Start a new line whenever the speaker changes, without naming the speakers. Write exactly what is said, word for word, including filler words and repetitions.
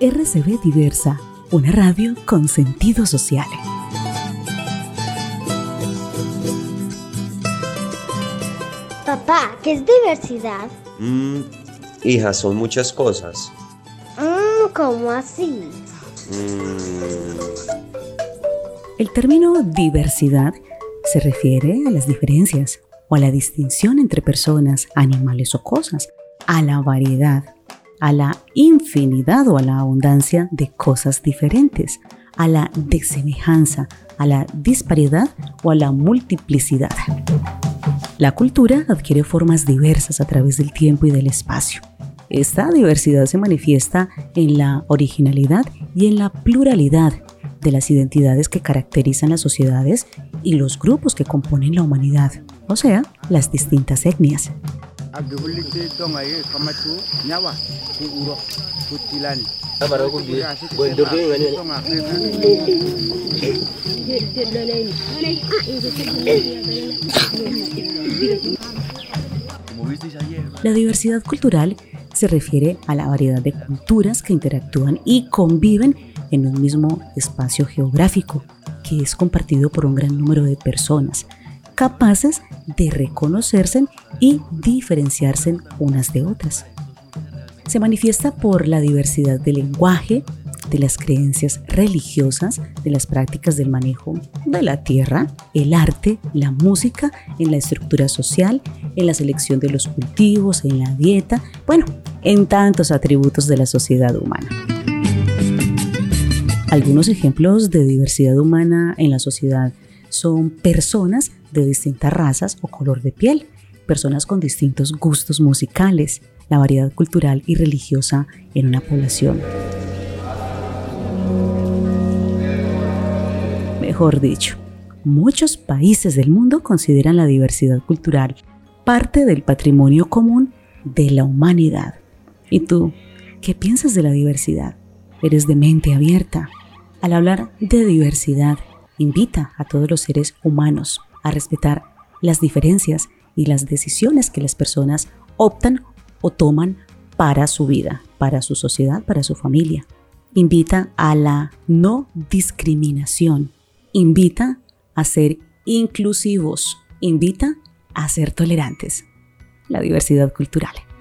R C V Diversa, una radio con sentido social.
Papá, ¿qué es diversidad?
Mm, hija, son muchas cosas.
Mm, ¿cómo así?
Mm.
El término diversidad se refiere a las diferencias o a la distinción entre personas, animales o cosas, a la variedad, a la infinidad o a la abundancia de cosas diferentes, a la desemejanza, a la disparidad o a la multiplicidad. La cultura adquiere formas diversas a través del tiempo y del espacio. Esta diversidad se manifiesta en la originalidad y en la pluralidad de las identidades que caracterizan las sociedades y los grupos que componen la humanidad, o sea, las distintas etnias. La diversidad cultural se refiere a la variedad de culturas que interactúan y conviven en un mismo espacio geográfico, que es compartido por un gran número de personas, capaces de reconocerse y diferenciarse unas de otras. Se manifiesta por la diversidad del lenguaje, de las creencias religiosas, de las prácticas del manejo de la tierra, el arte, la música, en la estructura social, en la selección de los cultivos, en la dieta, bueno, en tantos atributos de la sociedad humana. Algunos ejemplos de diversidad humana en la sociedad son personas de distintas razas o color de piel, personas con distintos gustos musicales, la variedad cultural y religiosa en una población. Mejor dicho, muchos países del mundo consideran la diversidad cultural parte del patrimonio común de la humanidad. ¿Y tú, qué piensas de la diversidad? ¿Eres de mente abierta? Al hablar de diversidad, invita a todos los seres humanos a respetar las diferencias y las decisiones que las personas optan o toman para su vida, para su sociedad, para su familia. Invita a la no discriminación. Invita a ser inclusivos. Invita a ser tolerantes. La diversidad cultural.